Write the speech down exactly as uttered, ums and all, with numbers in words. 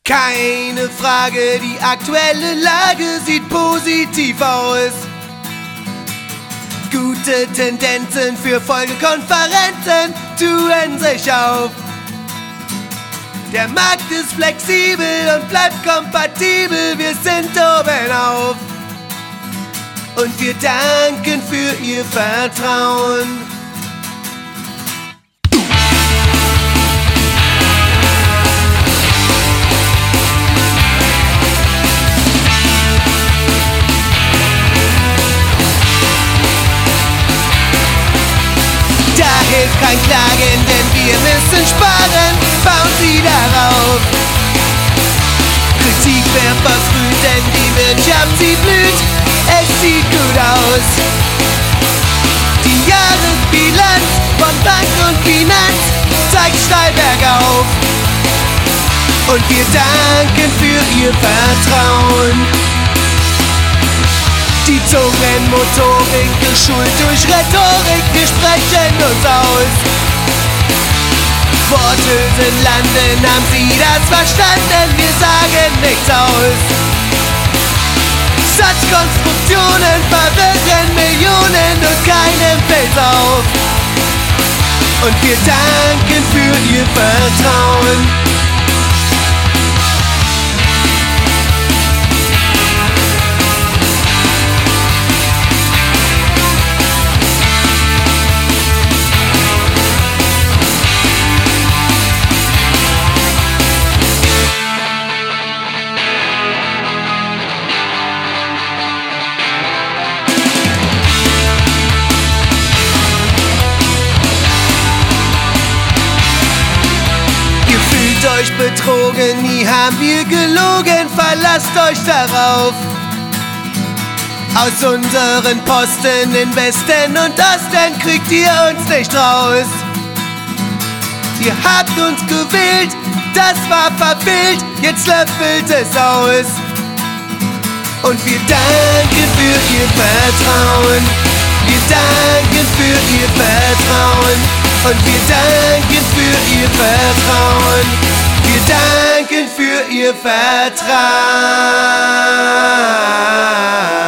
Keine Frage, die aktuelle Lage sieht positiv aus. Gute Tendenzen für Folgekonferenzen tun sich auf. Der Markt ist flexibel und bleibt kompatibel, wir sind oben auf. Und wir danken für Ihr Vertrauen. Da hilft kein Klagen, denn wir müssen sparen, bauen Sie darauf. Kritik wäre verfrüht, denn die Wirtschaft, sie blüht, es sieht gut aus. Die Jahresbilanz von Bank und Finanz zeigt steil bergauf. Und wir danken für Ihr Vertrauen. Die Zungenmotorik, geschult durch Rhetorik, wir sprechen uns aus. Worthülsen landen, haben Sie das verstanden? Wir sagen nichts aus. Satzkonstruktionen verwirren Millionen und keinem fällt's auf. Und wir danken für Ihr Vertrauen. Euch betrogen, nie haben wir gelogen, verlasst euch darauf. Aus unseren Posten in Westen und Osten kriegt ihr uns nicht raus. Ihr habt uns gewählt, das war verfehlt, jetzt löffelt es aus. Und wir danken für Ihr Vertrauen. Wir danken für Ihr Vertrauen. Und wir danken für Ihr Vertrauen. Wir danken für Ihr Vertrauen.